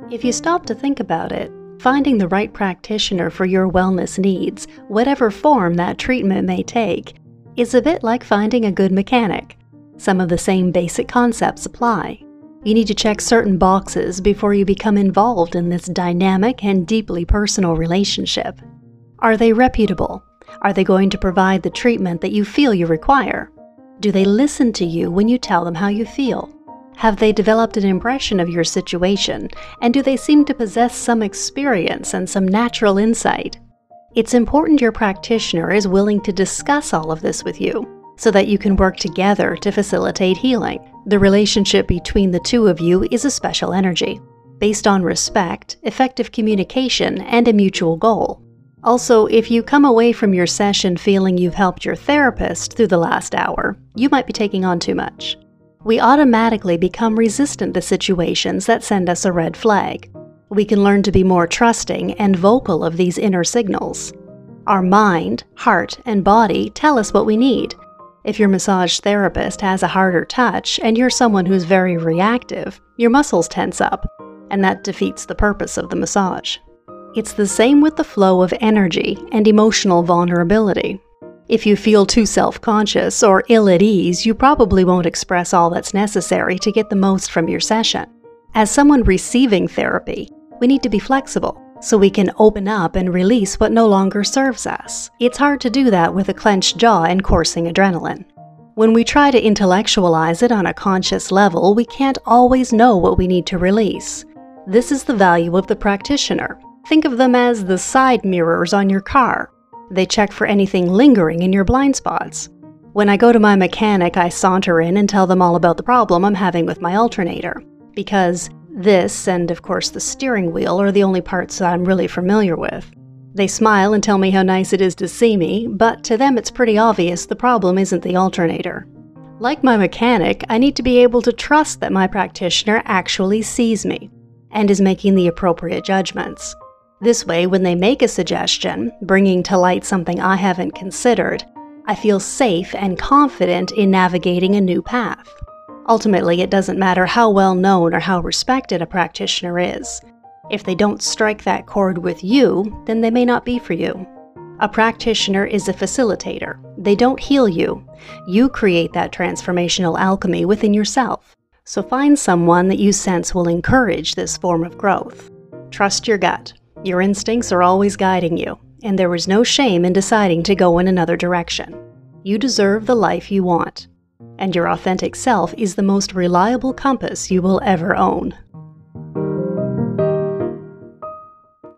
If you stop to think about it, finding the right practitioner for your wellness needs, whatever form that treatment may take, is a bit like finding a good mechanic. Some of the same basic concepts apply. You need to check certain boxes before you become involved in this dynamic and deeply personal relationship. Are they reputable? Are they going to provide the treatment that you feel you require? Do they listen to you when you tell them how you feel? Have they developed an impression of your situation, and do they seem to possess some experience and some natural insight? It's important your practitioner is willing to discuss all of this with you, so that you can work together to facilitate healing. The relationship between the two of you is a special energy, based on respect, effective communication, and a mutual goal. Also, if you come away from your session feeling you've helped your therapist through the last hour, you might be taking on too much. We automatically become resistant to situations that send us a red flag. We can learn to be more trusting and vocal of these inner signals. Our mind, heart, and body tell us what we need. If your massage therapist has a harder touch and you're someone who's very reactive, your muscles tense up, and that defeats the purpose of the massage. It's the same with the flow of energy and emotional vulnerability. If you feel too self-conscious or ill at ease, you probably won't express all that's necessary to get the most from your session. As someone receiving therapy, we need to be flexible so we can open up and release what no longer serves us. It's hard to do that with a clenched jaw and coursing adrenaline. When we try to intellectualize it on a conscious level, we can't always know what we need to release. This is the value of the practitioner. Think of them as the side mirrors on your car. They check for anything lingering in your blind spots. When I go to my mechanic, I saunter in and tell them all about the problem I'm having with my alternator, because this, and of course the steering wheel, are the only parts that I'm really familiar with. They smile and tell me how nice it is to see me, but to them it's pretty obvious the problem isn't the alternator. Like my mechanic, I need to be able to trust that my practitioner actually sees me and is making the appropriate judgments. This way, when they make a suggestion, bringing to light something I haven't considered, I feel safe and confident in navigating a new path. Ultimately, it doesn't matter how well known or how respected a practitioner is. If they don't strike that chord with you, then they may not be for you. A practitioner is a facilitator. They don't heal you. You create that transformational alchemy within yourself. So find someone that you sense will encourage this form of growth. Trust your gut. Your instincts are always guiding you, and there is no shame in deciding to go in another direction. You deserve the life you want, and your authentic self is the most reliable compass you will ever own.